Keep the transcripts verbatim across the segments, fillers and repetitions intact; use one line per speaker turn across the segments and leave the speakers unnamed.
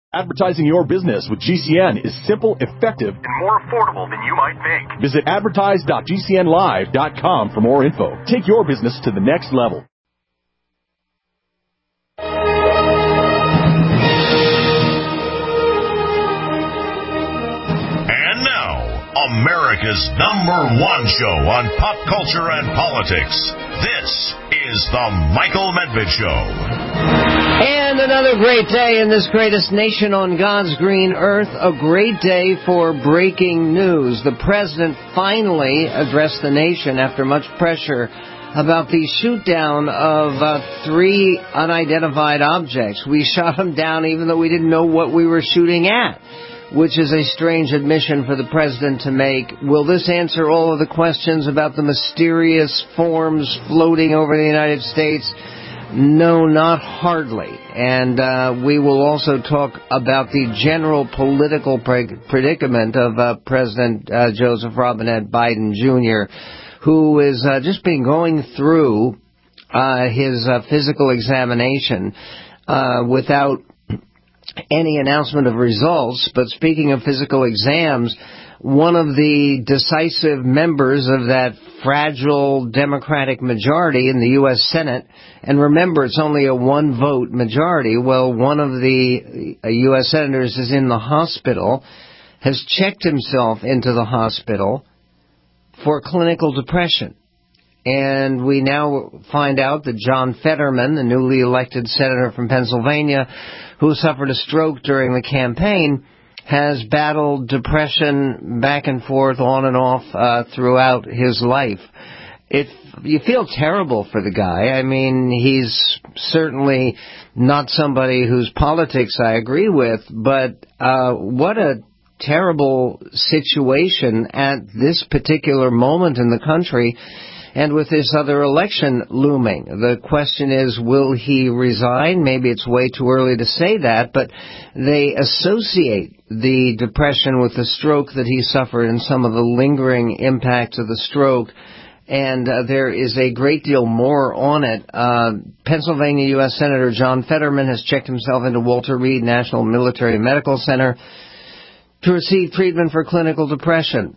Advertising your business with G C N is simple, effective,
and more affordable than you might think.
Visit advertise dot g c n live dot com for more info. Take your business to the next level.
And now, America's number one show on pop culture and politics. This is The Michael Medved Show.
And another great day in this greatest nation on God's green earth. A great day for breaking news. The president finally addressed the nation after much pressure about the shoot down of uh, three unidentified objects. We shot them down even though we didn't know what we were shooting at, which is a strange admission for the president to make. Will this answer all of the questions about the mysterious forms floating over the United States? No, not hardly. And uh, we will also talk about the general political pre- predicament of uh, President uh, Joseph Robinette Biden Junior, who is uh, just been going through uh, his uh, physical examination uh, without any announcement of results. But speaking of physical exams, one of the decisive members of that fragile Democratic majority in the U S Senate, and remember, it's only a one-vote majority, well, one of the U S senators is in the hospital, has checked himself into the hospital for clinical depression. And we now find out that John Fetterman, the newly elected senator from Pennsylvania, who suffered a stroke during the campaign, has battled depression back and forth, on and off, uh, throughout his life. It, you feel terrible for the guy. I mean, he's certainly not somebody whose politics I agree with, but uh, what a terrible situation at this particular moment in the country. And with this other election looming, the question is, will he resign? Maybe it's way too early to say that, but they associate the depression with the stroke that he suffered and some of the lingering impacts of the stroke. And uh, there is a great deal more on it. Uh, Pennsylvania U S Senator John Fetterman has checked himself into Walter Reed National Military Medical Center to receive treatment for clinical depression.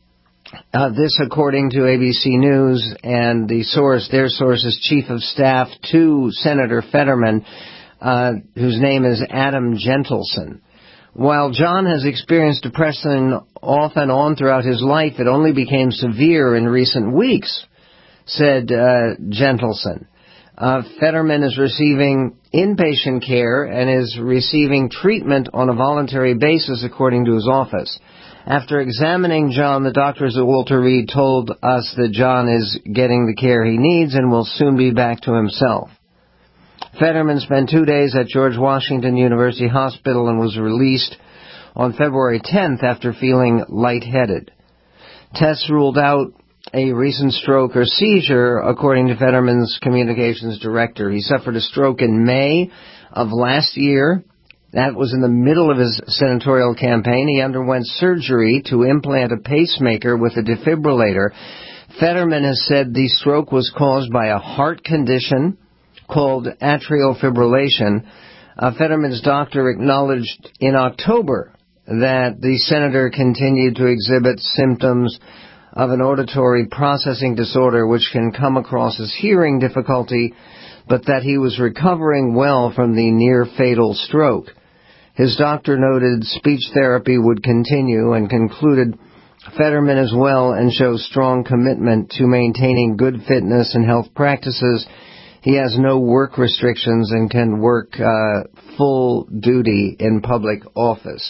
Uh, this, according to A B C News, and the source, their source is Chief of Staff to Senator Fetterman, uh, whose name is Adam Gentleson. While John has experienced depression off and on throughout his life, it only became severe in recent weeks, said uh, Gentleson. Uh, Fetterman is receiving inpatient care and is receiving treatment on a voluntary basis, according to his office. After examining John, the doctors at Walter Reed told us that John is getting the care he needs and will soon be back to himself. Fetterman spent two days at George Washington University Hospital and was released on February tenth after feeling lightheaded. Tests ruled out a recent stroke or seizure, according to Fetterman's communications director. He suffered a stroke in May of last year. That was in the middle of his senatorial campaign. He underwent surgery to implant a pacemaker with a defibrillator. Fetterman has said the stroke was caused by a heart condition called atrial fibrillation. Uh, Fetterman's doctor acknowledged in October that the senator continued to exhibit symptoms of an auditory processing disorder which can come across as hearing difficulty, but that he was recovering well from the near-fatal stroke. His doctor noted speech therapy would continue and concluded Fetterman is well and shows strong commitment to maintaining good fitness and health practices. He has no work restrictions and can work uh, full duty in public office.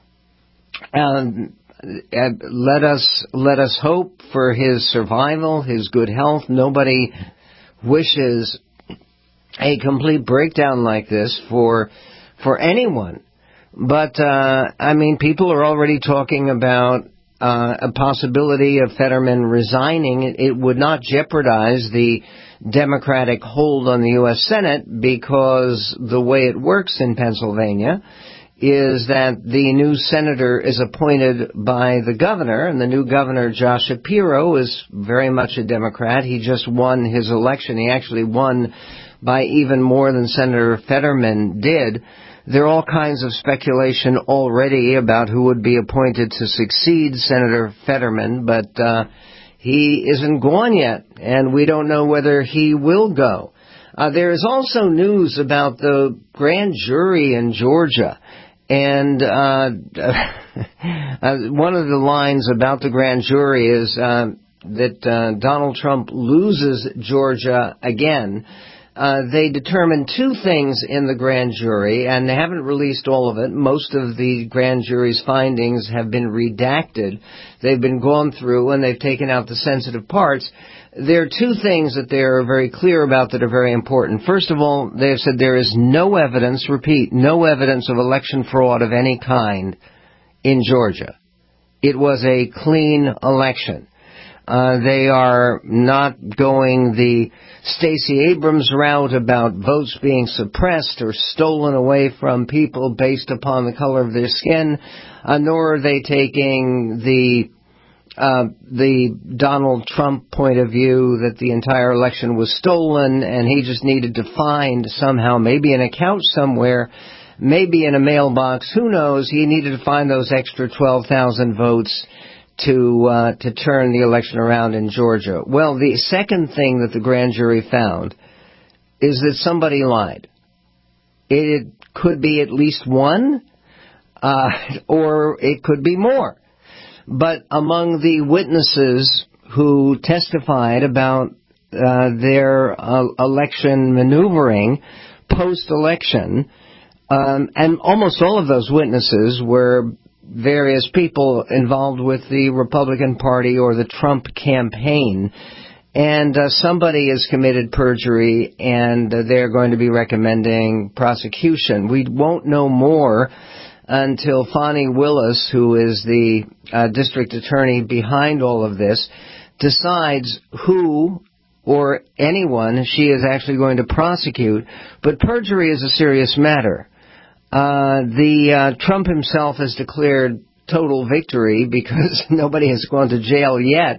Um, and let us let us hope for his survival, his good health. Nobody wishes a complete breakdown like this for for anyone. But, uh, I mean, people are already talking about uh, a possibility of Fetterman resigning. It, it would not jeopardize the Democratic hold on the U S Senate because the way it works in Pennsylvania is that the new senator is appointed by the governor, and the new governor, Josh Shapiro, is very much a Democrat. He just won his election. He actually won by even more than Senator Fetterman did. There are all kinds of speculation already about who would be appointed to succeed Senator Fetterman, but uh, he isn't gone yet, and we don't know whether he will go. Uh, there is also news about the grand jury in Georgia. And uh, uh, one of the lines about the grand jury is uh, that uh, Donald Trump loses Georgia again. Uh, they determined two things in the grand jury, and they haven't released all of it. Most of the grand jury's findings have been redacted. They've been gone through, and they've taken out the sensitive parts. There are two things that they are very clear about that are very important. First of all, they have said there is no evidence, repeat, no evidence of election fraud of any kind in Georgia. It was a clean election. Uh, they are not going the Stacey Abrams route about votes being suppressed or stolen away from people based upon the color of their skin, uh, nor are they taking the Uh, the Donald Trump point of view that the entire election was stolen and he just needed to find somehow, maybe in a couch somewhere, maybe in a mailbox, who knows, he needed to find those extra twelve thousand votes to uh, to turn the election around in Georgia. Well, the second thing that the grand jury found is that somebody lied. It could be at least one, uh, or it could be more. But among the witnesses who testified about uh, their uh, election maneuvering post-election, um, and almost all of those witnesses were various people involved with the Republican Party or the Trump campaign, and uh, somebody has committed perjury, and uh, they're going to be recommending prosecution. We won't know more until Fani Willis, who is the uh, district attorney behind all of this, decides who or anyone she is actually going to prosecute. But perjury is a serious matter. Uh, the uh, Trump himself has declared total victory because nobody has gone to jail yet.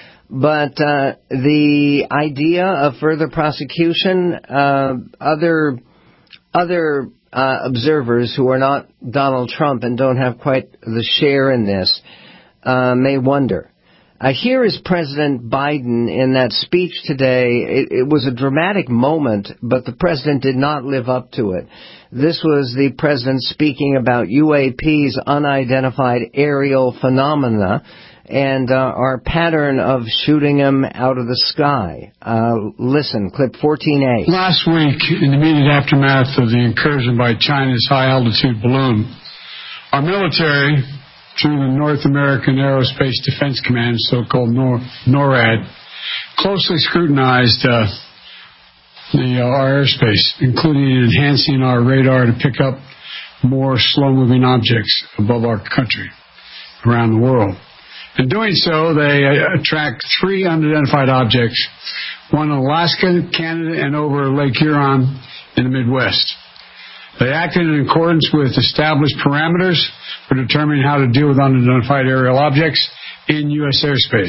But uh, the idea of further prosecution, uh, other other uh, observers who are not Donald Trump and don't have quite the share in this uh, may wonder. Uh, here is President Biden in that speech today. It, it was a dramatic moment, but the president did not live up to it. This was the president speaking about U A Ps, unidentified aerial phenomena, and uh, our pattern of shooting them out of the sky. Uh, listen, clip fourteen A.
Last week, in the immediate aftermath of the incursion by China's high-altitude balloon, our military, through the North American Aerospace Defense Command, so-called NOR- NORAD, closely scrutinized uh, the, uh, our airspace, including enhancing our radar to pick up more slow-moving objects above our country, around the world. In doing so, they uh, tracked three unidentified objects, one in Alaska, Canada, and over Lake Huron in the Midwest. They acted in accordance with established parameters for determining how to deal with unidentified aerial objects in U S airspace.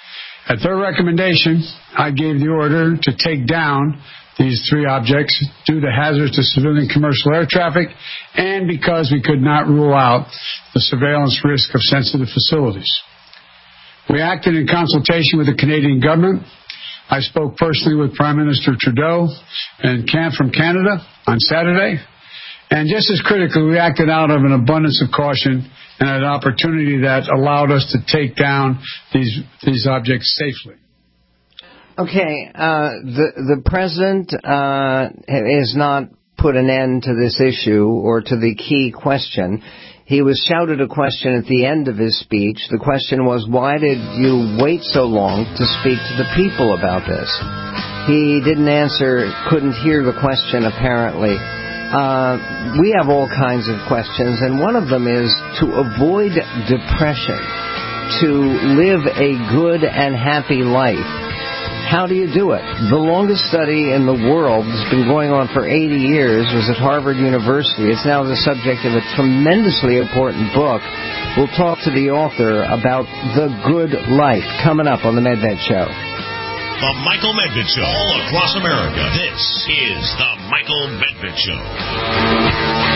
At their recommendation, I gave the order to take down these three objects due to hazards to civilian commercial air traffic and because we could not rule out the surveillance risk of sensitive facilities. We acted in consultation with the Canadian government. I spoke personally with Prime Minister Trudeau and Cam from Canada on Saturday. And just as critically, we acted out of an abundance of caution and an opportunity that allowed us to take down these these objects safely.
Okay, uh, the the president uh, has not put an end to this issue or to the key question. He was shouted a question at the end of his speech. The question was, why did you wait so long to speak to the people about this? He didn't answer, couldn't hear the question apparently. Uh, we have all kinds of questions, and one of them is to avoid depression, to live a good and happy life. How do you do it? The longest study in the world that's been going on for eighty years was at Harvard University. It's now the subject of a tremendously important book. We'll talk to the author about the good life coming up on the Medved Show.
The Michael Medved Show, all across America. This is the Michael Medved Show.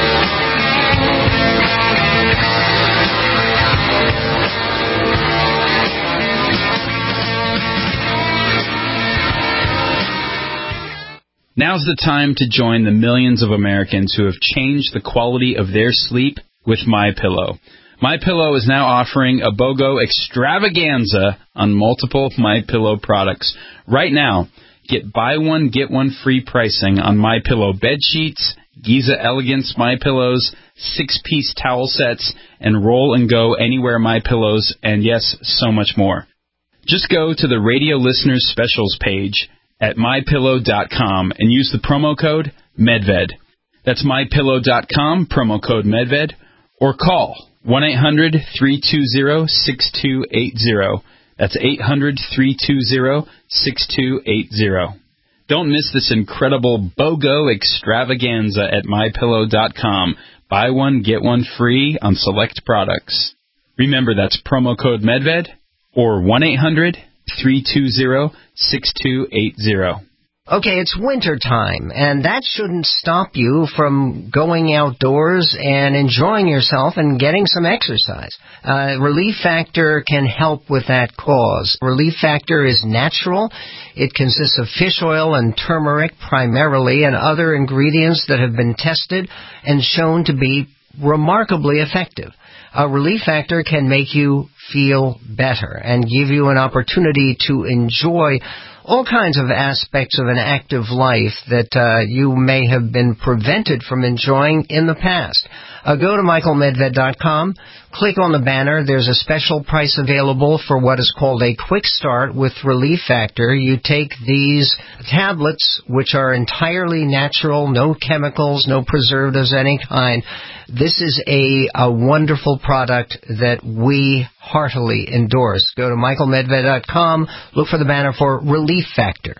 Now's the time to join the millions of Americans who have changed the quality of their sleep with MyPillow. MyPillow is now offering a BOGO extravaganza on multiple MyPillow products. Right now, get buy one, get one free pricing on MyPillow bed sheets, Giza Elegance MyPillows, six-piece towel sets, and Roll and Go Anywhere MyPillows, and yes, so much more. Just go to the Radio Listeners Specials page at my pillow dot com and use the promo code MEDVED. That's my pillow dot com, promo code MEDVED, or call one eight hundred, three two zero, six two eight zero. That's eight hundred, three two zero, six two eight zero. Don't miss this incredible BOGO extravaganza at my pillow dot com. Buy one, get one free on select products. Remember, that's promo code MEDVED or one eight hundred, three two zero, six two eight zero.
Okay, it's winter time, and that shouldn't stop you from going outdoors and enjoying yourself and getting some exercise. Uh, Relief Factor can help with that cause. Relief Factor is natural. It consists of fish oil and turmeric primarily, and other ingredients that have been tested and shown to be remarkably effective. A Relief Factor can make you feel better and give you an opportunity to enjoy all kinds of aspects of an active life that uh, you may have been prevented from enjoying in the past. Uh, go to michael medved dot com, click on the banner. There's a special price available for what is called a quick start with Relief Factor. You take these tablets, which are entirely natural, no chemicals, no preservatives of any kind. This is a, a wonderful product that we heartily endorse. Go to michael medved dot com, look for the banner for Relief Factor.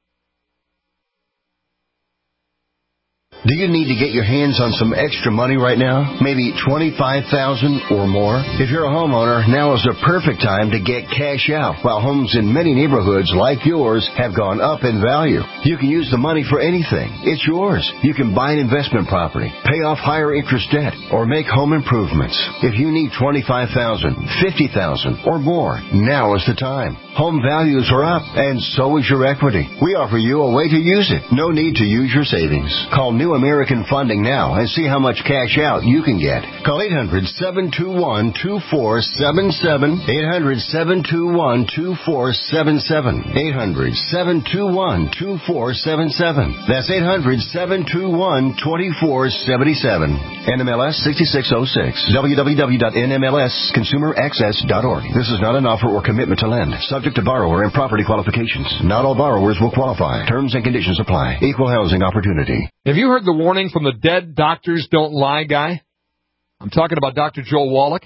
Do you need to get your hands on some extra money right now? Maybe twenty-five thousand dollars or more? If you're a homeowner, now is the perfect time to get cash out while homes in many neighborhoods like yours have gone up in value. You can use the money for anything. It's yours. You can buy an investment property, pay off higher interest debt, or make home improvements. If you need twenty-five thousand dollars, fifty thousand dollars, or more, now is the time. Home values are up, and so is your equity. We offer you a way to use it. No need to use your savings. Call New American Funding now and see how much cash out you can get. Call eight hundred, seven two one, two four seven seven, eight hundred, seven two one, two four seven seven, eight hundred, seven two one, two four seven seven. That's eight hundred, seven two one, two four seven seven. N M L S sixty-six oh six. w w w dot n m l s consumer access dot org. This is not an offer or commitment to lend. Subject to borrower and property qualifications. Not all borrowers will qualify. Terms and conditions apply. Equal housing opportunity.
Have you heard the warning from the dead doctors don't lie guy? I'm talking about Doctor Joel Wallach.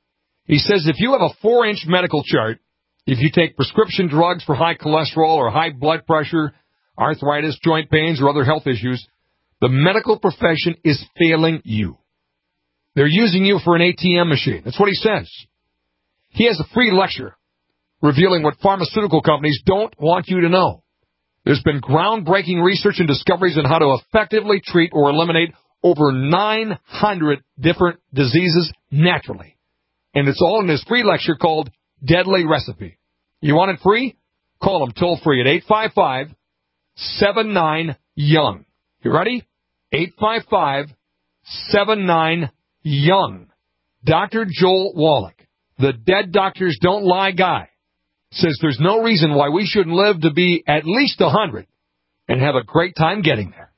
He says if you have a four-inch medical chart, if you take prescription drugs for high cholesterol or high blood pressure, arthritis, joint pains, or other health issues, the medical profession is failing you. They're using you for an A T M machine. That's what he says. He has a free lecture revealing what pharmaceutical companies don't want you to know. There's been groundbreaking research and discoveries on how to effectively treat or eliminate over nine hundred different diseases naturally. And it's all in this free lecture called Deadly Recipe. You want it free? Call him toll free at eight five five, seven nine, young. You ready? eight five five, seven nine, young. Doctor Joel Wallach, the Dead Doctors Don't Lie guy, says there's no reason why we shouldn't live to be at least one hundred and have a great time getting there.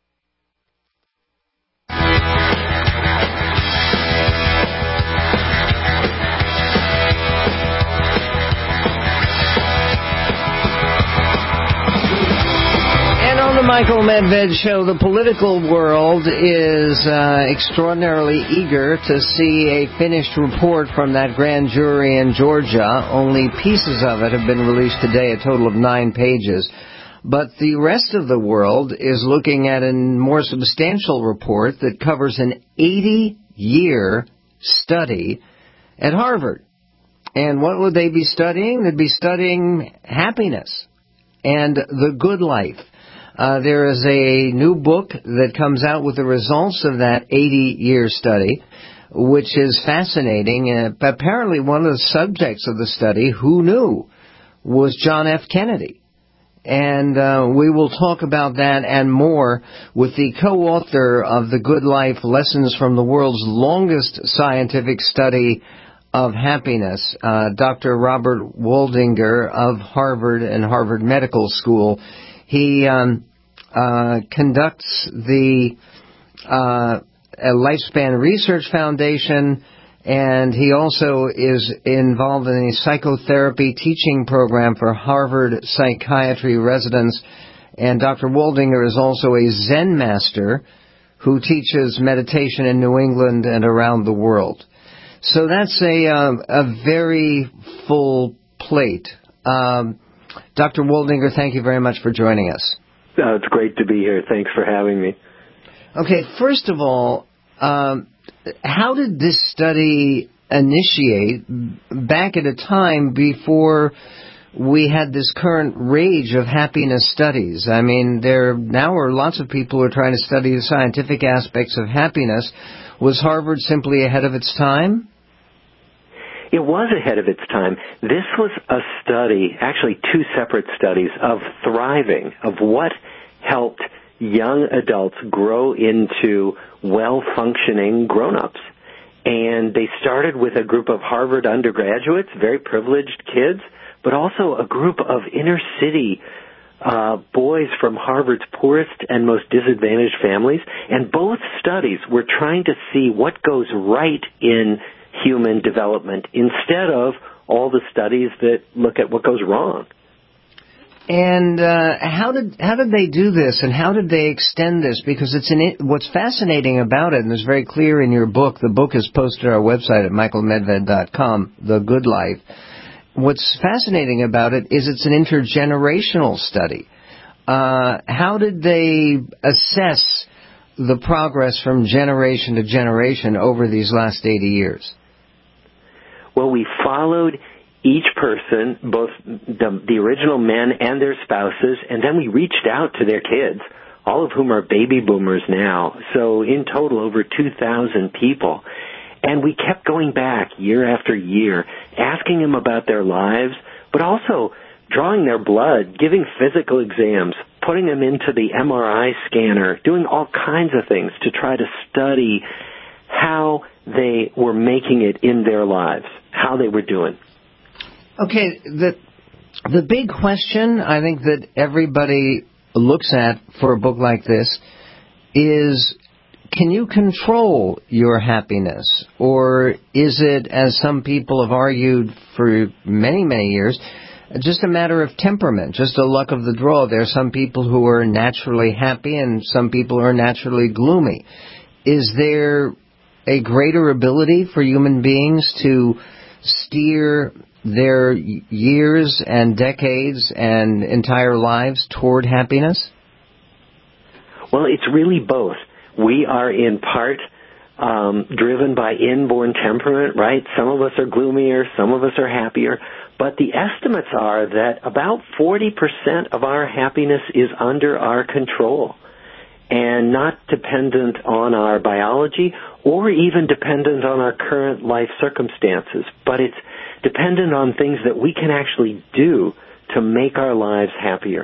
And on the Michael Medved Show, the political world is uh, extraordinarily eager to see a finished report from that grand jury in Georgia. Only pieces of it have been released today, a total of nine pages. But the rest of the world is looking at a more substantial report that covers an eighty-year study at Harvard. And what would they be studying? They'd be studying happiness and the good life. Uh, there is a new book that comes out with the results of that eighty-year study, which is fascinating. Uh, apparently one of the subjects of the study, who knew, was John F. Kennedy. And uh, we will talk about that and more with the co-author of The Good Life, Lessons from the World's Longest Scientific Study of Happiness, uh, Doctor Robert Waldinger of Harvard and Harvard Medical School. He um, uh, conducts the uh, Lifespan Research Foundation, and he also is involved in a psychotherapy teaching program for Harvard psychiatry residents. And Doctor Waldinger is also a Zen master who teaches meditation in New England and around the world. So that's a uh, a very full plate. Um, Doctor Waldinger, thank you very much for joining us.
Uh, it's great to be here. Thanks for having me.
Okay, first of all, um, how did this study initiate back at a time before we had this current rage of happiness studies? I mean, there now are lots of people who are trying to study the scientific aspects of happiness. Was Harvard simply ahead of its time?
It was ahead of its time. This was a study, actually two separate studies, of thriving, of what helped young adults grow into well-functioning grown-ups. And they started with a group of Harvard undergraduates, very privileged kids, but also a group of inner-city uh, boys from Harvard's poorest and most disadvantaged families. And both studies were trying to see what goes right in human development instead of all the studies that look at what goes wrong.
And uh, how did how did they do this, and how did they extend this? Because it's an, what's fascinating about it, and it's very clear in your book. The book is posted on our website at michael medved dot com, The Good Life. What's fascinating about it is it's an intergenerational study. Uh, how did they assess the progress from generation to generation over these last eighty years?
Well, we followed each person, both the, the original men and their spouses, and then we reached out to their kids, all of whom are baby boomers now. So in total, over two thousand people. And we kept going back year after year, asking them about their lives, but also drawing their blood, giving physical exams, putting them into the M R I scanner, doing all kinds of things to try to study how they were making it in their lives, how they were doing.
Okay, the the big question I think that everybody looks at for a book like this is, can you control your happiness? Or is it, as some people have argued for many, many years, just a matter of temperament, just a luck of the draw? There are some people who are naturally happy and some people who are naturally gloomy. Is there a greater ability for human beings to steer their years and decades and entire lives toward happiness?
Well, it's really both. We are in part um, driven by inborn temperament, right? Some of us are gloomier, some of us are happier, but the estimates are that about forty percent of our happiness is under our control and not dependent on our biology or even dependent on our current life circumstances, but it's dependent on things that we can actually do to make our lives happier.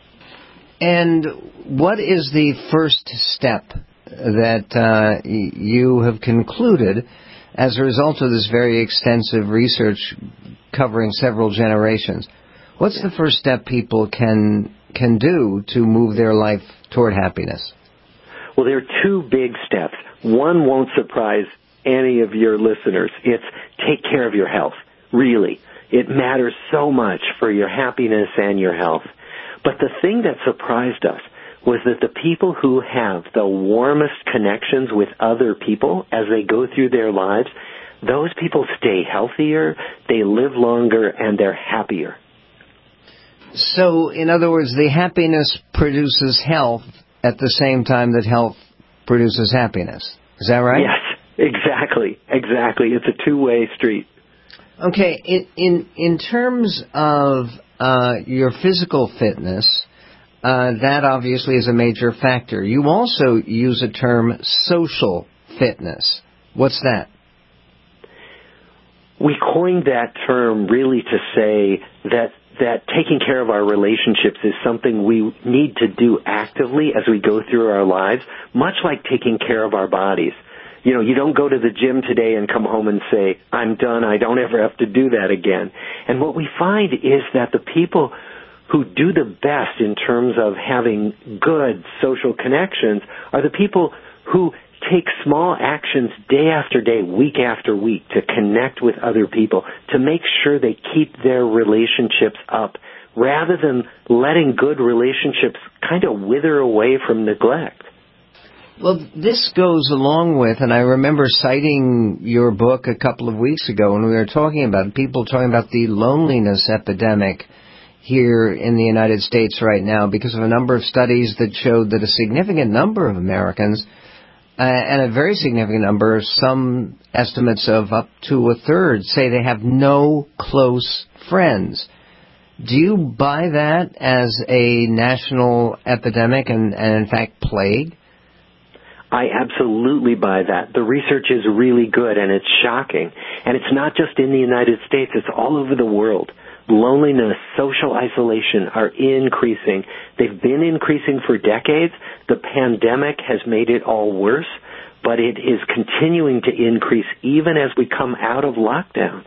And what is the first step that uh, you have concluded as a result of this very extensive research covering several generations? What's the first step people can can do to move their life toward happiness?
Well, there are two big steps. One won't surprise any of your listeners. It's take care of your health. Really. It matters so much for your happiness and your health. But the thing that surprised us was that the people who have the warmest connections with other people as they go through their lives, those people stay healthier, they live longer, and they're happier.
So, in other words, the happiness produces health at the same time that health produces happiness. Is that right?
Yes, exactly, exactly. It's a two-way street.
Okay, in in, in terms of uh, your physical fitness, uh, that obviously is a major factor. You also use a term, social fitness. What's that?
We coined that term really to say that that taking care of our relationships is something we need to do actively as we go through our lives, much like taking care of our bodies. You know, you don't go to the gym today and come home and say, I'm done, I don't ever have to do that again. And what we find is that the people who do the best in terms of having good social connections are the people who take small actions day after day, week after week, to connect with other people, to make sure they keep their relationships up, rather than letting good relationships kind of wither away from neglect.
Well, this goes along with, and I remember citing your book a couple of weeks ago when we were talking about people talking about the loneliness epidemic here in the United States right now, because of a number of studies that showed that a significant number of Americans, uh, and a very significant number, some estimates of up to a third, say they have no close friends. Do you buy that as a national epidemic and, and in fact, plague?
I absolutely buy that. The research is really good, and it's shocking. And it's not just in the United States, it's all over the world. Loneliness, social isolation are increasing. They've been increasing for decades. The pandemic has made it all worse, but it is continuing to increase even as we come out of lockdown.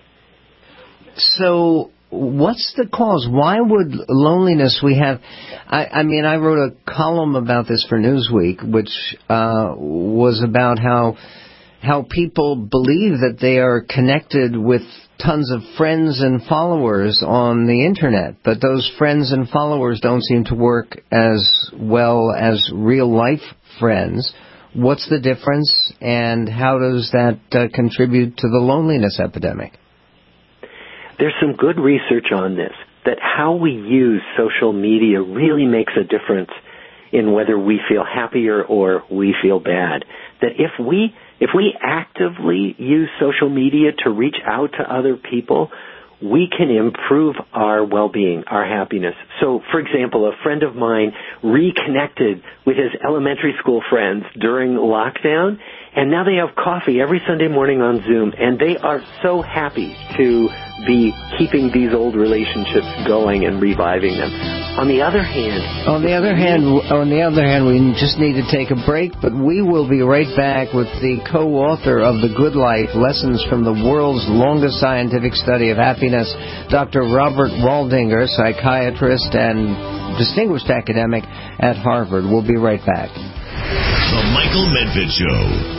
So what's the cause? Why would loneliness we have... I, I mean, I wrote a column about this for Newsweek, which uh, was about how how people believe that they are connected with tons of friends and followers on the Internet, but those friends and followers don't seem to work as well as real-life friends. What's the difference, and how does that uh, contribute to the loneliness epidemic?
There's some good research on this, that how we use social media really makes a difference in whether we feel happier or we feel bad. That if we if we actively use social media to reach out to other people, we can improve our well-being, our happiness. So, for example, a friend of mine reconnected with his elementary school friends during lockdown, and now they have coffee every Sunday morning on Zoom, and they are so happy to be keeping these old relationships going and reviving them. On the other hand...
On the other hand, on the other hand, we just need to take a break, but we will be right back with the co-author of The Good Life, Lessons from the World's Longest Scientific Study of Happiness, Doctor Robert Waldinger, psychiatrist and distinguished academic at Harvard. We'll be right back.
The Michael Medved Show.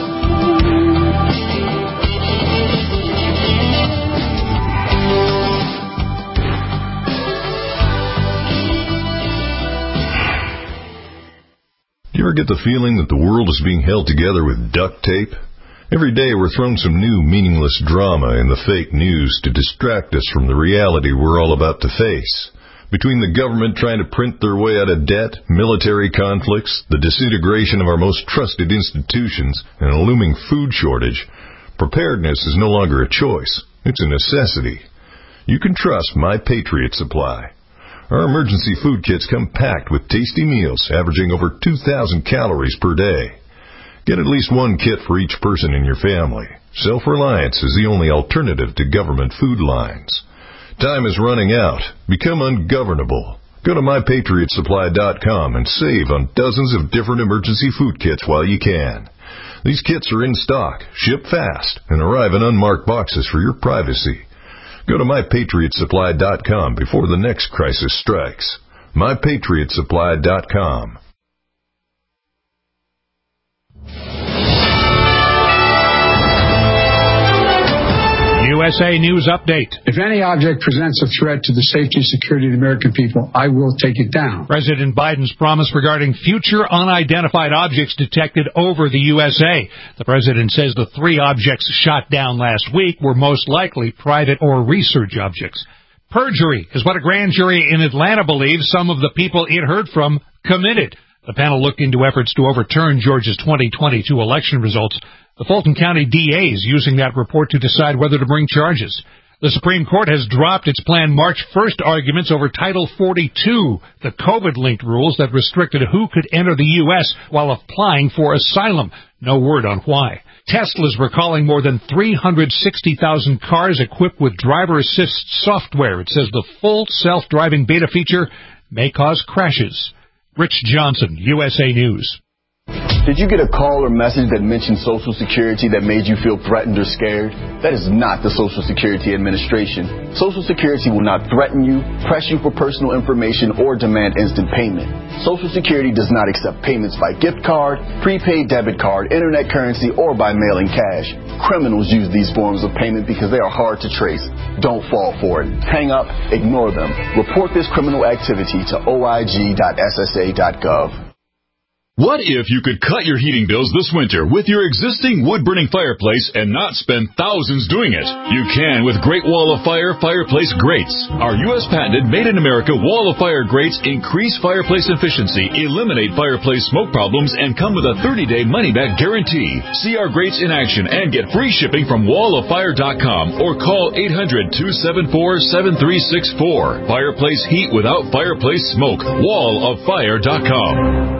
Do you ever get the feeling that the world is being held together with duct tape? Every day we're thrown some new meaningless drama in the fake news to distract us from the reality we're all about to face. Between the government trying to print their way out of debt, military conflicts, the disintegration of our most trusted institutions, and a looming food shortage, preparedness is no longer a choice. It's a necessity. You can trust My Patriot Supply. Our emergency food kits come packed with tasty meals averaging over two thousand calories per day. Get at least one kit for each person in your family. Self-reliance is the only alternative to government food lines. Time is running out. Become ungovernable. Go to my patriot supply dot com and save on dozens of different emergency food kits while you can. These kits are in stock, ship fast, and arrive in unmarked boxes for your privacy. Go to my patriot supply dot com before the next crisis strikes. my patriot supply dot com.
U S A News Update.
If any object presents a threat to the safety and security of the American people, I will take it down.
President Biden's promise regarding future unidentified objects detected over the U S A. The president says the three objects shot down last week were most likely private or research objects. Perjury is what a grand jury in Atlanta believes some of the people it heard from committed. The panel looked into efforts to overturn Georgia's twenty twenty-two election results. The Fulton County D A is using that report to decide whether to bring charges. The Supreme Court has dropped its planned March first arguments over Title forty-two, the COVID-linked rules that restricted who could enter the U S while applying for asylum. No word on why. Tesla's recalling more than three hundred sixty thousand cars equipped with driver assist software. It says the full self-driving beta feature may cause crashes. Rich Johnson, U S A News.
Did you get a call or message that mentioned Social Security that made you feel threatened or scared? That is not the Social Security Administration. Social Security will not threaten you, press you for personal information, or demand instant payment. Social Security does not accept payments by gift card, prepaid debit card, internet currency, or by mailing cash. Criminals use these forms of payment because they are hard to trace. Don't fall for it. Hang up, ignore them. Report this criminal activity to O I G dot S S A dot gov.
What if you could cut your heating bills this winter with your existing wood-burning fireplace and not spend thousands doing it? You can with Great Wall of Fire fireplace grates. Our U S patented made-in-America Wall of Fire grates increase fireplace efficiency, eliminate fireplace smoke problems, and come with a thirty-day money-back guarantee. See our grates in action and get free shipping from wall of fire dot com or call eight hundred, two seven four, seven three six four. Fireplace heat without fireplace smoke. wall of fire dot com.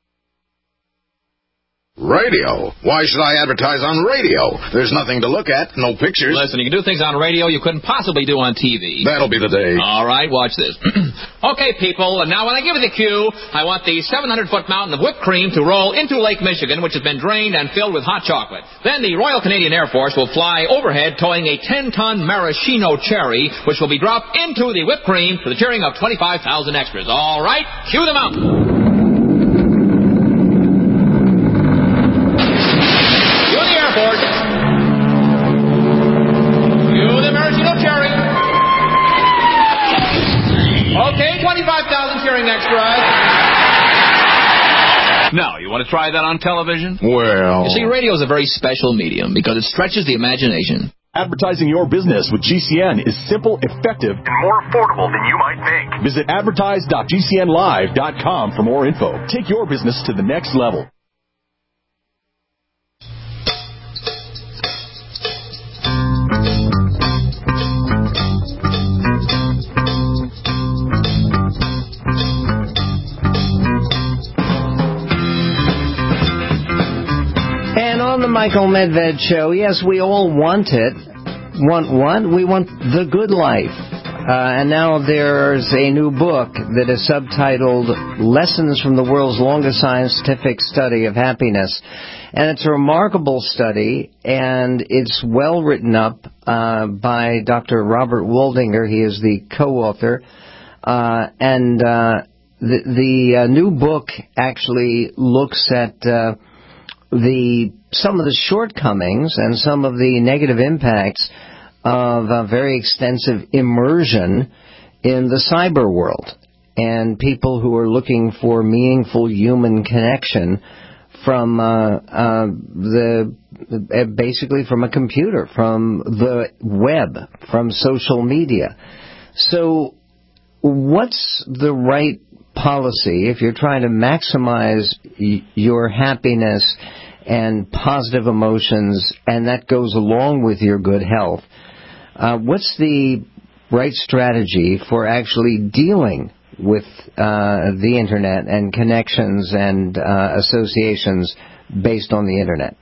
Radio? Why should I advertise on radio? There's nothing to look at, no pictures.
Listen, you can do things on radio you couldn't possibly do on T V.
That'll be the day.
All right, watch this. Okay, people, now when I give you the cue, I want the seven hundred foot mountain of whipped cream to roll into Lake Michigan, which has been drained and filled with hot chocolate. Then the Royal Canadian Air Force will fly overhead towing a ten ton maraschino cherry, which will be dropped into the whipped cream to the cheering of twenty-five thousand extras. All right, cue the mountain. twenty-five thousand cheering extras. Now, you want to try that on television?
Well...
You see, radio is a very special medium because it stretches the imagination.
Advertising your business with G C N is simple, effective,
and more affordable than you might think.
Visit advertise dot G C N live dot com for more info. Take your business to the next level.
On the Michael Medved Show, yes, we all want it. Want what? We want the good life. Uh, and now there's a new book that is subtitled Lessons from the World's Longest Scientific Study of Happiness. And it's a remarkable study, and it's well written up uh, by Doctor Robert Waldinger. He is the co-author. Uh, and uh, the, the uh, new book actually looks at uh, the some of the shortcomings and some of the negative impacts of a very extensive immersion in the cyber world, and people who are looking for meaningful human connection from uh, uh, the uh, basically from a computer, from the web, from social media. So what's the right policy if you're trying to maximize y- your happiness and positive emotions, and that goes along with your good health? Uh, what's the right strategy for actually dealing with uh, the Internet and connections and uh, associations based on the Internet?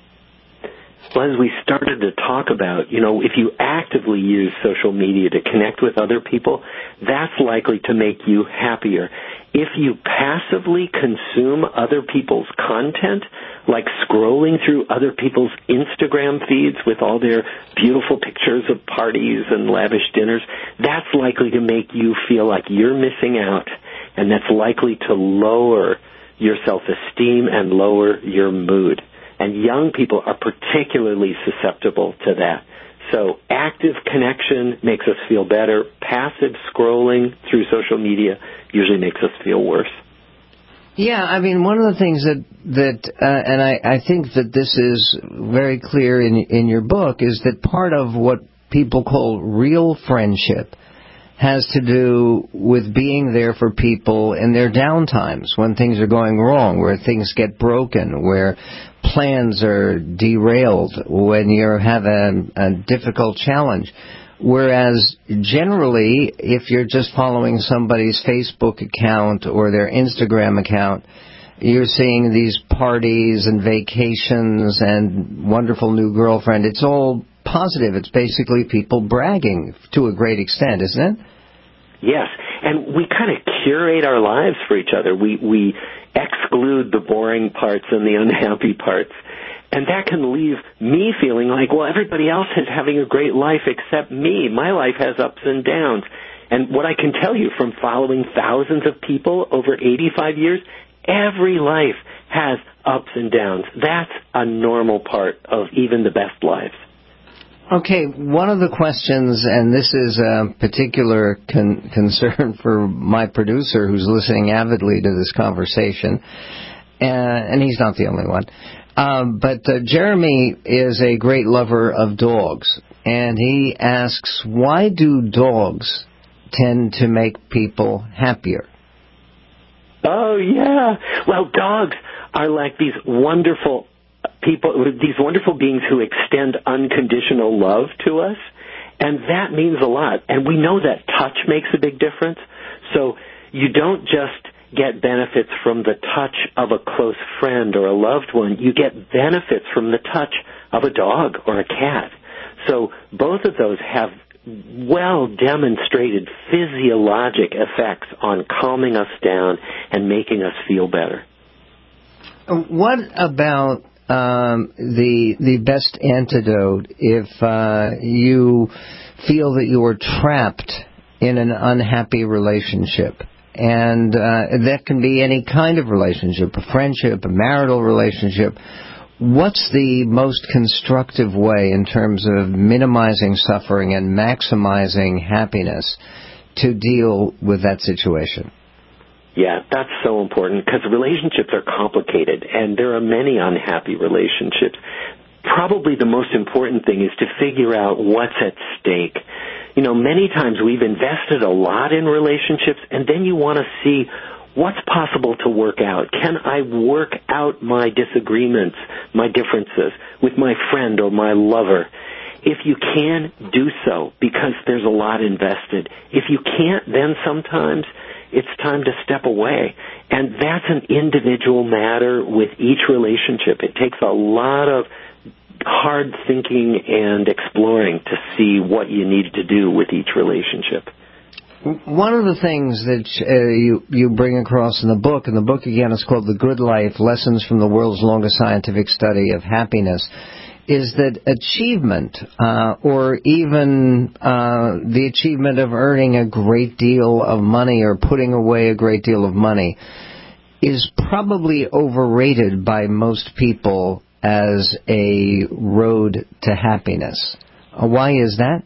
Well, as we started to talk about, you know, if you actively use social media to connect with other people, that's likely to make you happier. If you passively consume other people's content, like scrolling through other people's Instagram feeds with all their beautiful pictures of parties and lavish dinners, that's likely to make you feel like you're missing out, and that's likely to lower your self-esteem and lower your mood. And young people are particularly susceptible to that. So active connection makes us feel better. Passive scrolling through social media usually makes us feel worse.
Yeah, I mean, one of the things that, that uh, and I, I think that this is very clear in, in your book, is that part of what people call real friendship has to do with being there for people in their downtimes, when things are going wrong, where things get broken, where plans are derailed, when you have a, a difficult challenge. Whereas generally, if you're just following somebody's Facebook account or their Instagram account, you're seeing these parties and vacations and wonderful new girlfriend. It's all positive. It's basically people bragging to a great extent, isn't it?
Yes, and we kind of curate our lives for each other. We we exclude the boring parts and the unhappy parts. And that can leave me feeling like, well, everybody else is having a great life except me. My life has ups and downs. And what I can tell you from following thousands of people over eighty-five years, every life has ups and downs. That's a normal part of even the best lives.
Okay, one of the questions, and this is a particular con- concern for my producer who's listening avidly to this conversation, uh, and he's not the only one. Um, but uh, Jeremy is a great lover of dogs, and he asks, why do dogs tend to make people happier?
Oh, yeah. Well, dogs are like these wonderful people, these wonderful beings who extend unconditional love to us, and that means a lot. And we know that touch makes a big difference. So you don't just get benefits from the touch of a close friend or a loved one. You get benefits from the touch of a dog or a cat. So both of those have well-demonstrated physiologic effects on calming us down and making us feel better.
What about um, the the best antidote if uh, you feel that you are trapped in an unhappy relationship? And uh, that can be any kind of relationship, a friendship, a marital relationship. What's the most constructive way in terms of minimizing suffering and maximizing happiness to deal with that situation?
Yeah, that's so important because relationships are complicated and there are many unhappy relationships. Probably the most important thing is to figure out what's at stake. You know, many times we've invested a lot in relationships, and then you want to see what's possible to work out. Can I work out my disagreements, my differences with my friend or my lover? If you can, do so, because there's a lot invested. If you can't, then sometimes it's time to step away. And that's an individual matter with each relationship. It takes a lot of hard thinking and exploring to see what you need to do with each relationship.
One of the things that uh, you you bring across in the book, and the book again is called The Good Life, Lessons from the World's Longest Scientific Study of Happiness, is that achievement, uh, or even uh, the achievement of earning a great deal of money or putting away a great deal of money, is probably overrated by most people as a road to happiness. Uh, why is that?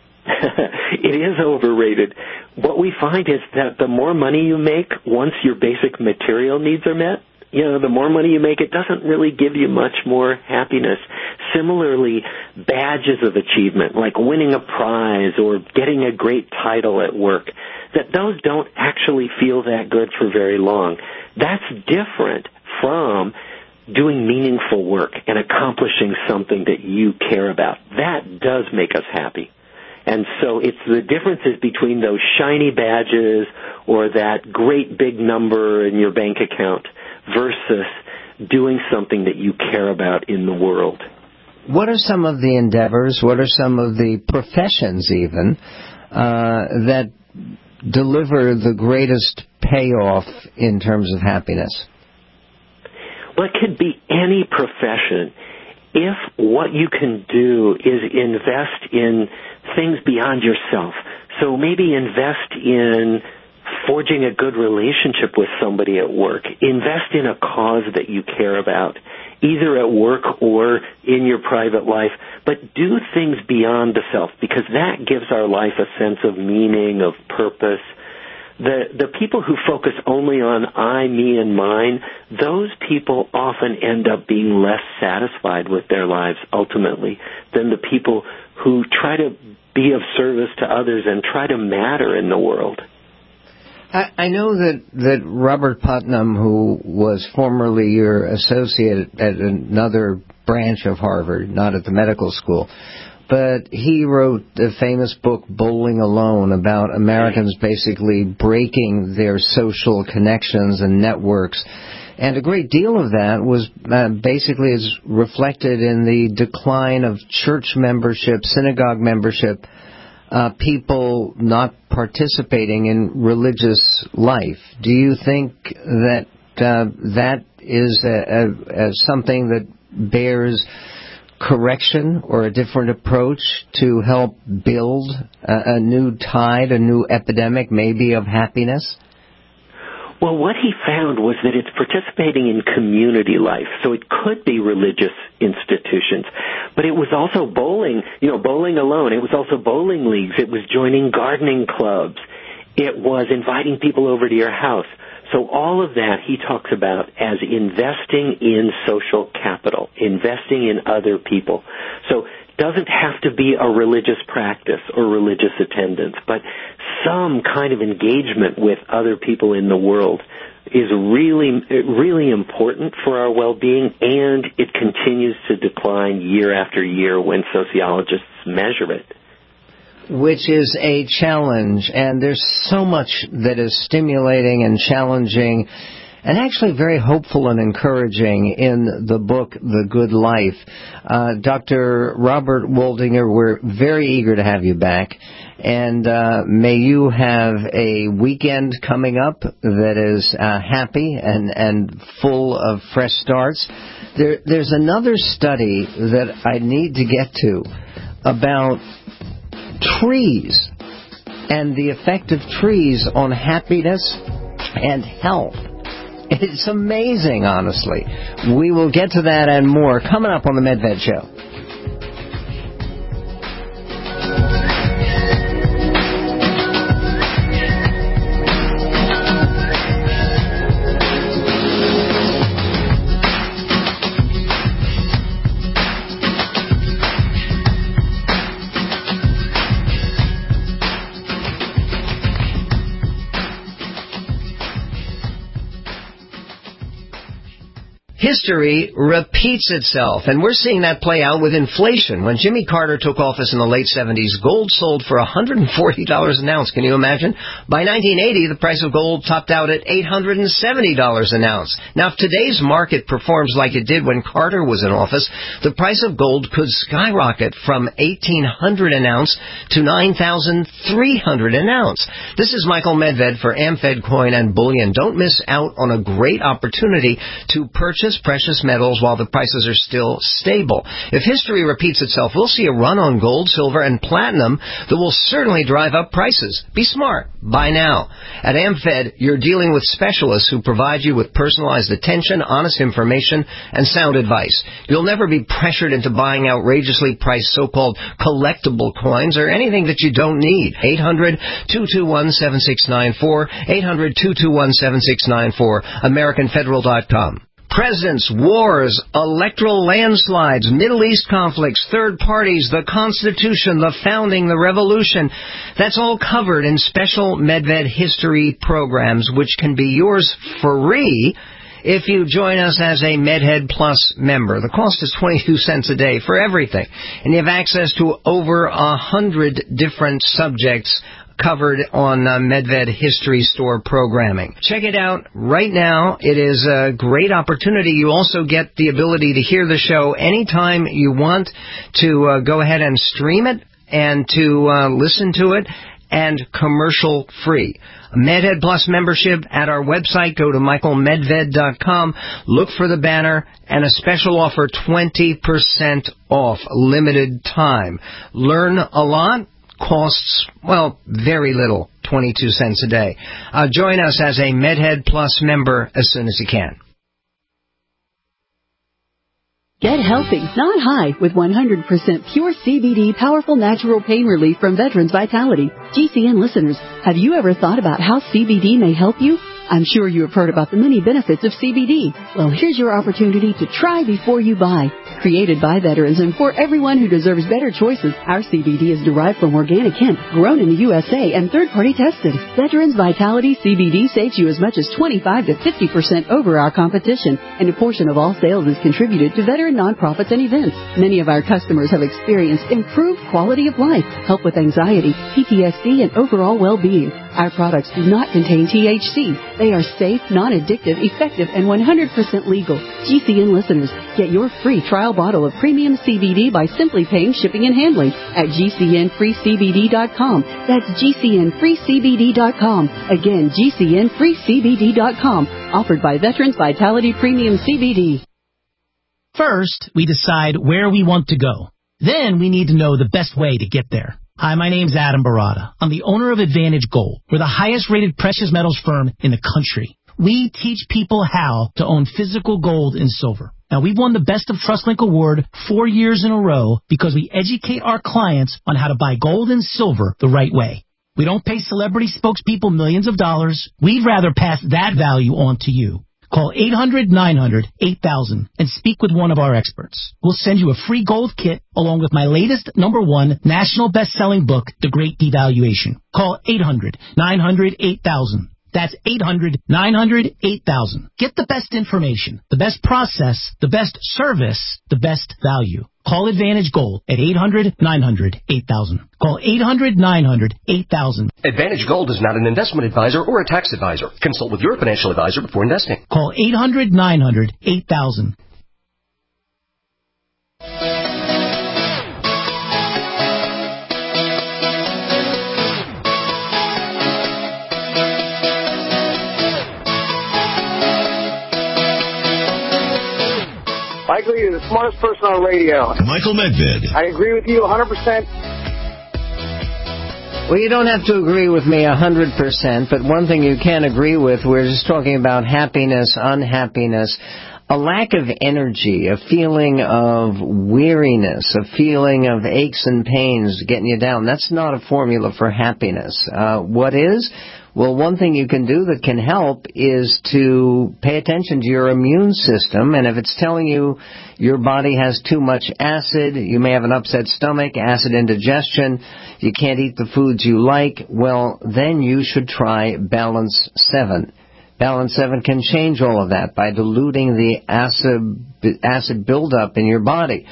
It is overrated. What we find is that the more money you make, once your basic material needs are met, you know, the more money you make, it doesn't really give you much more happiness. Similarly, badges of achievement, like winning a prize or getting a great title at work, that those don't actually feel that good for very long. That's different from doing meaningful work and accomplishing something that you care about. That does make us happy. And so it's the differences between those shiny badges or that great big number in your bank account versus doing something that you care about in the world.
What are some of the endeavors, what are some of the professions even, uh, that deliver the greatest payoff in terms of happiness?
Well, it could be any profession. If what you can do is invest in things beyond yourself, so maybe invest in forging a good relationship with somebody at work, invest in a cause that you care about, either at work or in your private life, but do things beyond the self, because that gives our life a sense of meaning, of purpose. The the people who focus only on I, me, and mine, those people often end up being less satisfied with their lives ultimately than the people who try to be of service to others and try to matter in the world.
I, I know that, that Robert Putnam, who was formerly your associate at another branch of Harvard, not at the medical school, but he wrote the famous book Bowling Alone about Americans basically breaking their social connections and networks. And a great deal of that was uh, basically is reflected in the decline of church membership, synagogue membership, uh, people not participating in religious life. Do you think that uh, that is a, a, a something that bears correction or a different approach to help build a, a new tide, a new epidemic, maybe of happiness?
Well, what he found was that it's participating in community life. So it could be religious institutions, but it was also bowling, you know, bowling alone. It was also bowling leagues. It was joining gardening clubs. It was inviting people over to your house. So all of that he talks about as investing in social capital, investing in other people. So doesn't have to be a religious practice or religious attendance, but some kind of engagement with other people in the world is really, really important for our well-being, and it continues to decline year after year when sociologists measure it.
Which is a challenge, and there's so much that is stimulating and challenging and actually very hopeful and encouraging in the book, The Good Life. Uh, Doctor Robert Waldinger, we're very eager to have you back, and uh, may you have a weekend coming up that is uh, happy and, and full of fresh starts. There, there's another study that I need to get to about trees and the effect of trees on happiness and health. It's amazing, honestly. We will get to that and more coming up on the MedVed Show. History repeats itself, and we're seeing that play out with inflation. When Jimmy Carter took office in the late seventies, gold sold for one hundred forty dollars an ounce. Can you imagine? By nineteen eighty, the price of gold topped out at eight hundred seventy dollars an ounce. Now, if today's market performs like it did when Carter was in office, the price of gold could skyrocket from eighteen hundred dollars an ounce to nine thousand three hundred dollars an ounce. This is Michael Medved for AmFed Coin and Bullion. Don't miss out on a great opportunity to purchase precious metals while the prices are still stable. If history repeats itself, we'll see a run on gold, silver, and platinum that will certainly drive up prices. Be smart. Buy now. At AmFed, you're dealing with specialists who provide you with personalized attention, honest information, and sound advice. You'll never be pressured into buying outrageously priced so-called collectible coins or anything that you don't need. eight hundred, two two one, seven six nine four, eight hundred, two two one, seven six nine four, American Federal dot com. Presidents, wars, electoral landslides, Middle East conflicts, third parties, the Constitution, the founding, the revolution. That's all covered in special MedVed history programs, which can be yours free if you join us as a MedHead Plus member. The cost is twenty-two cents a day for everything, and you have access to over a hundred different subjects covered on uh, MedVed History Store programming. Check it out right now. It is a great opportunity. You also get the ability to hear the show anytime you want, to uh, go ahead and stream it and to uh, listen to it, and commercial free. MedHead Plus membership at our website. Go to michael medved dot com. Look for the banner and a special offer, twenty percent off, limited time. Learn a lot. Costs, well, very little, twenty-two cents a day. Uh, join us as a MedHead Plus member as soon as you can.
Get healthy, not high, with one hundred percent pure C B D powerful natural pain relief from Veterans Vitality. G C N listeners, have you ever thought about how C B D may help you? I'm sure you have heard about the many benefits of C B D. Well, here's your opportunity to try before you buy. Created by veterans and for everyone who deserves better choices, our C B D is derived from organic hemp, grown in the U S A and third-party tested. Veterans Vitality C B D saves you as much as twenty-five to fifty percent over our competition, and a portion of all sales is contributed to veteran nonprofits and events. Many of our customers have experienced improved quality of life, help with anxiety, P T S D, and overall well-being. Our products do not contain T H C. They are safe, non-addictive, effective, and one hundred percent legal. G C N listeners, get your free trial bottle of premium C B D by simply paying shipping and handling at G C N free C B D dot com. That's G C N free C B D dot com. Again, G C N free C B D dot com. Offered by Veterans Vitality Premium C B D.
First, we decide where we want to go. Then we need to know the best way to get there. Hi, my name's Adam Barada. I'm the owner of Advantage Gold. We're the highest rated precious metals firm in the country. We teach people how to own physical gold and silver. Now, we've won the Best of TrustLink Award four years in a row because we educate our clients on how to buy gold and silver the right way. We don't pay celebrity spokespeople millions of dollars. We'd rather pass that value on to you. Call eight hundred nine hundred eight thousand and speak with one of our experts. We'll send you a free gold kit along with my latest number one national best-selling book, The Great Devaluation. Call eight hundred nine hundred eight thousand. That's eight hundred nine hundred eight thousand. Get the best information, the best process, the best service, the best value. Call Advantage Gold at eight hundred nine hundred eight thousand. Call eight hundred nine hundred eight thousand.
Advantage Gold is not an investment advisor or a tax advisor. Consult with your financial advisor before investing.
Call eight hundred nine hundred eight thousand.
Michael, you're the smartest person on radio.
Michael Medved.
I agree with you one hundred percent.
Well, you don't have to agree with me one hundred percent, but one thing you can agree with, we're just talking about happiness, unhappiness, a lack of energy, a feeling of weariness, a feeling of aches and pains getting you down. That's not a formula for happiness. Uh, what is? Well, one thing you can do that can help is to pay attention to your immune system, and if it's telling you your body has too much acid, you may have an upset stomach, acid indigestion, you can't eat the foods you like, well, then you should try Balance seven. Balance seven can change all of that by diluting the acid, acid buildup in your body.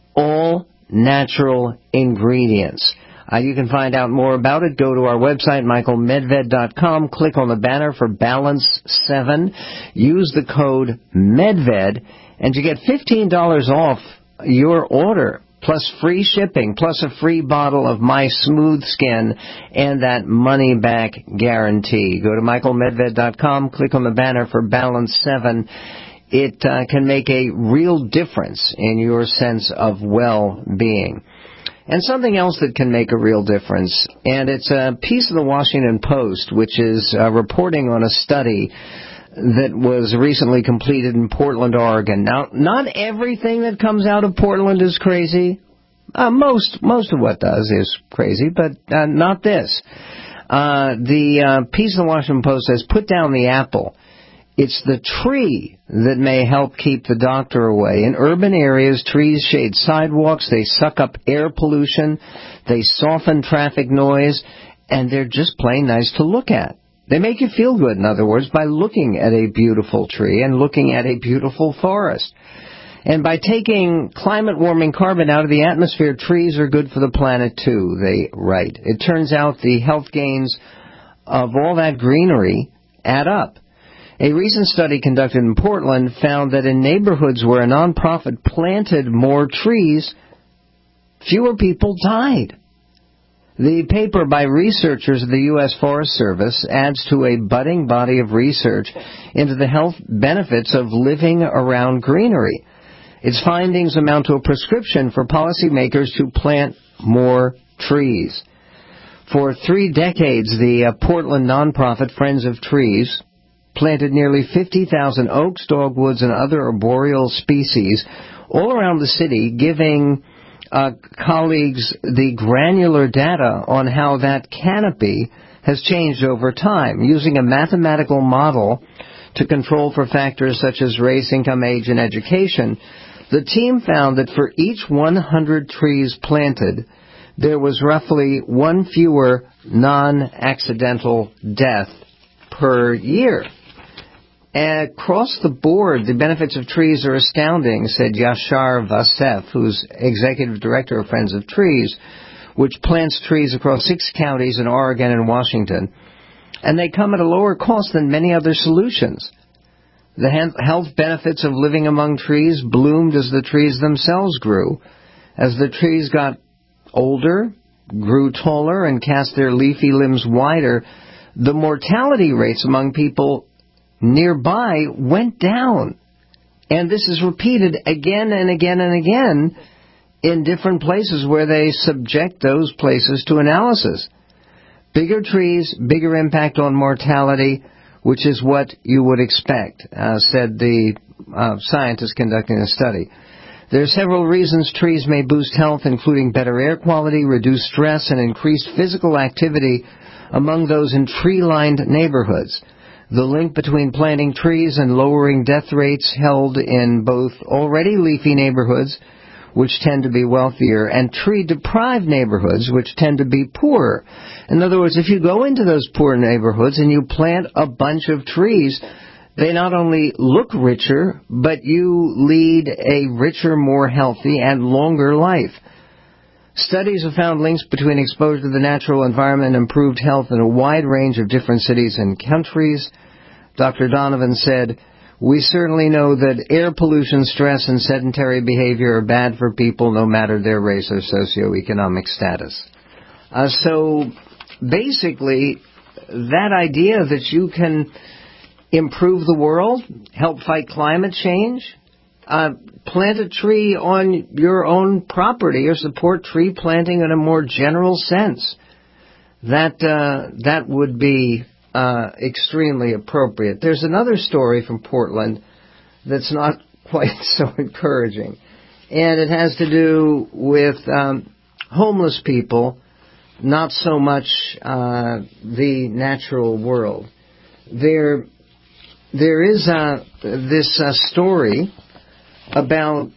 All natural ingredients. Uh, you can find out more about it. Go to our website, michael medved dot com. Click on the banner for Balance seven. Use the code MEDVED, and you get fifteen dollars off your order, plus free shipping, plus a free bottle of My Smooth Skin, and that money-back guarantee. Go to michael medved dot com. Click on the banner for Balance seven. It uh, can make a real difference in your sense of well-being. And something else that can make a real difference, and it's a piece of the Washington Post, which is uh, reporting on a study that was recently completed in Portland, Oregon. Now, not everything that comes out of Portland is crazy. Uh, most most of what does is crazy, but uh, not this. Uh, the uh, piece of the Washington Post says, put down the apple. It's the tree that may help keep the doctor away. In urban areas, trees shade sidewalks, they suck up air pollution, they soften traffic noise, and they're just plain nice to look at. They make you feel good, in other words, by looking at a beautiful tree and looking at a beautiful forest. And by taking climate-warming carbon out of the atmosphere, trees are good for the planet, too, they write. It turns out the health gains of all that greenery add up. A recent study conducted in Portland found that in neighborhoods where a nonprofit planted more trees, fewer people died. The paper by researchers of the U S Forest Service adds to a budding body of research into the health benefits of living around greenery. Its findings amount to a prescription for policymakers to plant more trees. For three decades, the uh, Portland nonprofit Friends of Trees planted nearly fifty thousand oaks, dogwoods, and other arboreal species all around the city, giving uh, colleagues the granular data on how that canopy has changed over time, using a mathematical model to control for factors such as race, income, age, and education. The team found that for each one hundred trees planted, there was roughly one fewer non-accidental death per year. Across the board, the benefits of trees are astounding, said Yashar Vasef, who's executive director of Friends of Trees, which plants trees across six counties in Oregon and Washington. And they come at a lower cost than many other solutions. The health benefits of living among trees bloomed as the trees themselves grew. As the trees got older, grew taller, and cast their leafy limbs wider, the mortality rates among people nearby went down. And this is repeated again and again and again in different places where they subject those places to analysis. Bigger trees, bigger impact on mortality, which is what you would expect, uh, said the uh, scientist conducting the study. There are several reasons trees may boost health, including better air quality, reduced stress, and increased physical activity among those in tree-lined neighborhoods. The link between planting trees and lowering death rates held in both already leafy neighborhoods, which tend to be wealthier, and tree-deprived neighborhoods, which tend to be poorer. In other words, if you go into those poor neighborhoods and you plant a bunch of trees, they not only look richer, but you lead a richer, more healthy, and longer life. Studies have found links between exposure to the natural environment and improved health in a wide range of different cities and countries. Doctor Donovan said, "We certainly know that air pollution, stress, and sedentary behavior are bad for people no matter their race or socioeconomic status." Uh, so basically, that idea that you can improve the world, help fight climate change, uh, plant a tree on your own property or support tree planting in a more general sense, that uh, that would be uh, extremely appropriate. There's another story from Portland that's not quite so encouraging, and it has to do with um, homeless people, not so much uh, the natural world. There, there is uh, this uh, story about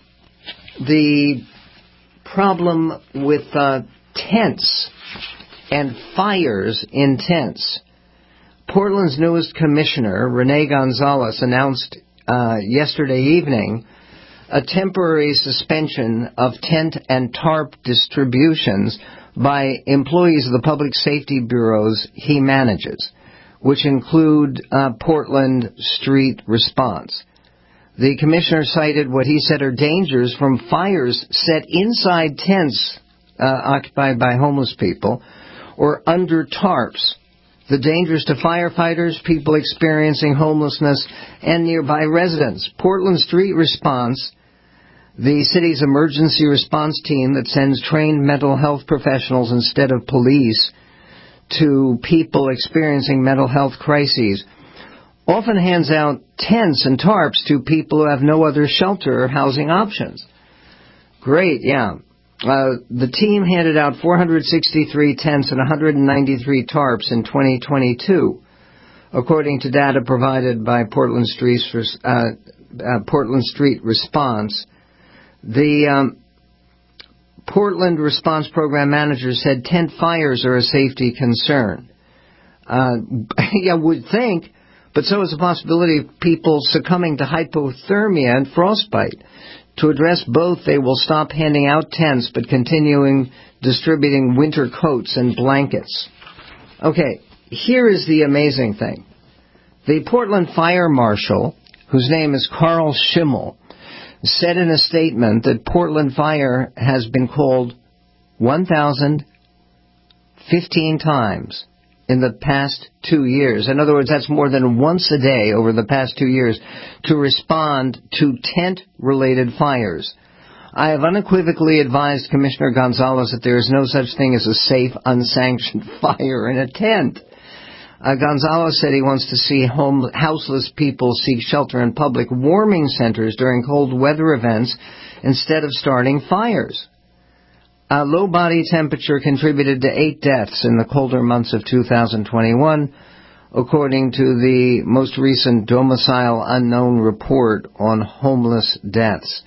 the problem with uh, tents and fires in tents. Portland's newest commissioner, Rene Gonzalez, announced uh, yesterday evening a temporary suspension of tent and tarp distributions by employees of the public safety bureaus he manages, which include uh, Portland Street Response. The commissioner cited what he said are dangers from fires set inside tents uh, occupied by homeless people or under tarps, the dangers to firefighters, people experiencing homelessness, and nearby residents. Portland Street Response, the city's emergency response team that sends trained mental health professionals instead of police to people experiencing mental health crises, often hands out tents and tarps to people who have no other shelter or housing options. Great, yeah. Uh, the team handed out four hundred sixty-three tents and one hundred ninety-three tarps in twenty twenty-two, according to data provided by Portland Street, uh, uh, Portland Street Response. The um, Portland Response Program Manager said tent fires are a safety concern. Uh, I would think, but so is the possibility of people succumbing to hypothermia and frostbite. To address both, they will stop handing out tents, but continuing distributing winter coats and blankets. Okay, here is the amazing thing. The Portland Fire Marshal, whose name is Carl Schimmel, said in a statement that Portland Fire has been called one thousand fifteen times in the past two years. In other words, that's more than once a day over the past two years to respond to tent-related fires. I have unequivocally advised Commissioner Gonzalez that there is no such thing as a safe, unsanctioned fire in a tent. Uh, Gonzalez said he wants to see home, houseless people seek shelter in public warming centers during cold weather events instead of starting fires. A low body temperature contributed to eight deaths in the colder months of two thousand twenty-one, according to the most recent Domicile Unknown report on homeless deaths.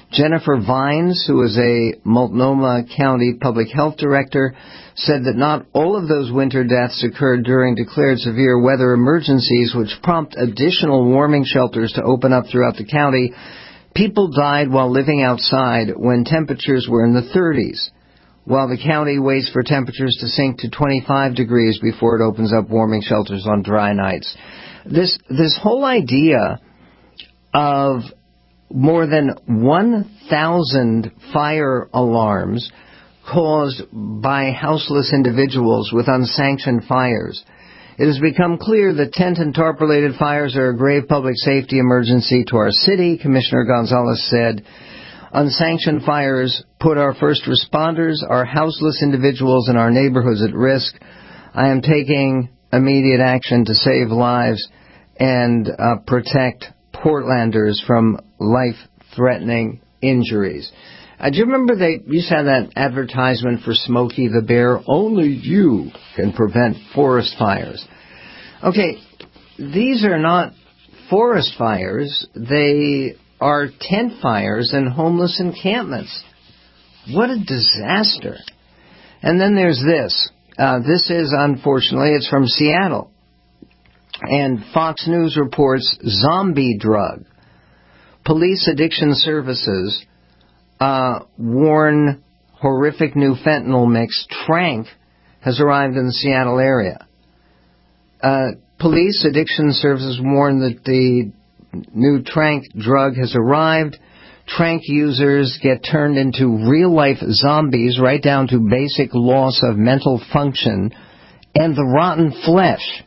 Jennifer Vines, who is a Multnomah County Public Health Director, said that not all of those winter deaths occurred during declared severe weather emergencies, which prompt additional warming shelters to open up throughout the county. People died while living outside when temperatures were in the thirties, while the county waits for temperatures to sink to twenty-five degrees before it opens up warming shelters on dry nights. This this whole idea of more than one thousand fire alarms caused by houseless individuals with unsanctioned fires. It has become clear that tent and tarp-related fires are a grave public safety emergency to our city, Commissioner Gonzalez said. Unsanctioned fires put our first responders, our houseless individuals, and our neighborhoods at risk. I am taking immediate action to save lives and uh, protect Portlanders from life-threatening injuries. Uh, do you remember they used to have that advertisement for Smokey the Bear? Only you can prevent forest fires. Okay, these are not forest fires. They are tent fires and homeless encampments. What a disaster. And then there's this. Uh, this is, unfortunately, it's from Seattle. And Fox News reports zombie drug. Police addiction services uh, warn horrific new fentanyl mix, Tranq, has arrived in the Seattle area. Uh, police addiction services warn that the new Tranq drug has arrived. Tranq users get turned into real-life zombies, right down to basic loss of mental function and the rotten flesh.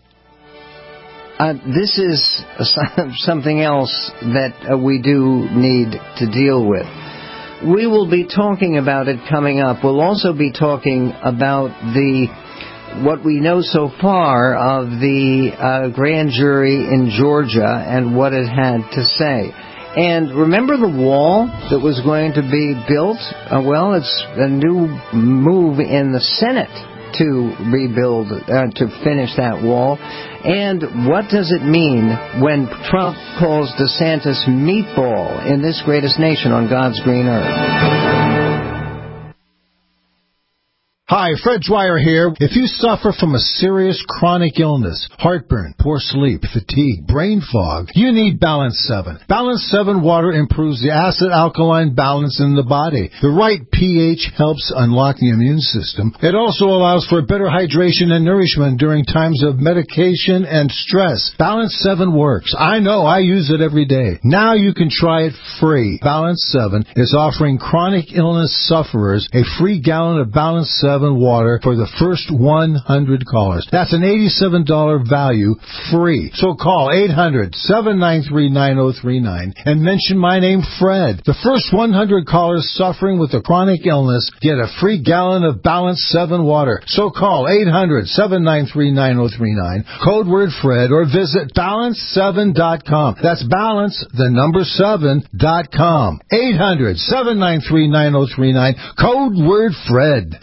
Uh, this is something else that uh, we do need to deal with. We will be talking about it coming up. We'll also be talking about the what we know so far of the uh, grand jury in Georgia and what it had to say. And remember the wall that was going to be built? Uh, well, it's a new move in the Senate to rebuild, uh, to finish that wall. And what does it mean when Trump calls DeSantis meatball in this greatest nation on God's green earth?
Hi, Fred Dwyer here. If you suffer from a serious chronic illness, heartburn, poor sleep, fatigue, brain fog, you need Balance seven. Balance seven water improves the acid-alkaline balance in the body. The right pH helps unlock the immune system. It also allows for better hydration and nourishment during times of medication and stress. Balance seven works. I know, I use it every day. Now you can try it free. Balance seven is offering chronic illness sufferers a free gallon of Balance seven water for the first one hundred callers. That's an eighty-seven dollars value free. So call eight hundred, seven nine three, nine oh three nine and mention my name, Fred. The first one hundred callers suffering with a chronic illness get a free gallon of Balance seven water. So call eight hundred, seven nine three, nine oh three nine, code word Fred, or visit balance seven dot com. That's balance, the number seven dot com. eight hundred, seven nine three, nine oh three nine, code word Fred.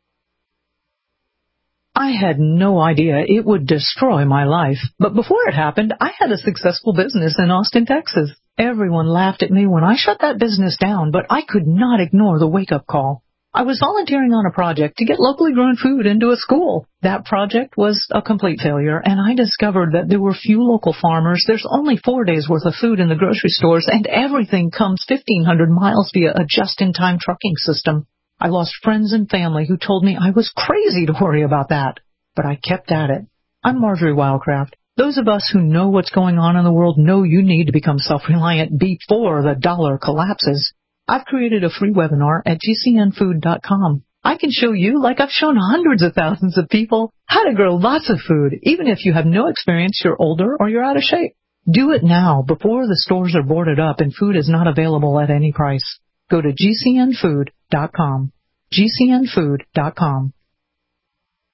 I had no idea it would destroy my life. But before it happened, I had a successful business in Austin, Texas. Everyone laughed at me when I shut that business down, but I could not ignore the wake-up call. I was volunteering on a project to get locally grown food into a school. That project was a complete failure, and I discovered that there were few local farmers. There's only four days' worth of food in the grocery stores, and everything comes fifteen hundred miles via a just-in-time trucking system. I lost friends and family who told me I was crazy to worry about that. But I kept at it. I'm Marjorie Wildcraft. Those of us who know what's going on in the world know you need to become self-reliant before the dollar collapses. I've created a free webinar at G C N food dot com. I can show you, like I've shown hundreds of thousands of people, how to grow lots of food, even if you have no experience, you're older, or you're out of shape. Do it now before the stores are boarded up and food is not available at any price. Go to G C N food dot com. G C N food dot com.